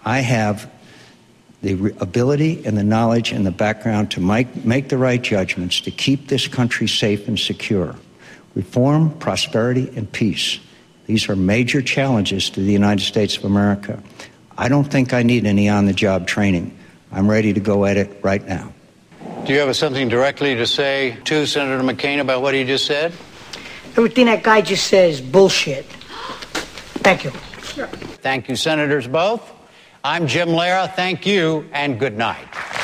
I have the ability and the knowledge and the background to make the right judgments to keep this country safe and secure. Reform, prosperity, and peace. These are major challenges to the United States of America. I don't think I need any on-the-job training. I'm ready to go at it right now. Do you have something directly to say to Senator McCain about what he just said? Everything that guy just said is bullshit. Thank you. Thank you, Senators, both. I'm Jim Lehrer. Thank you, and good night.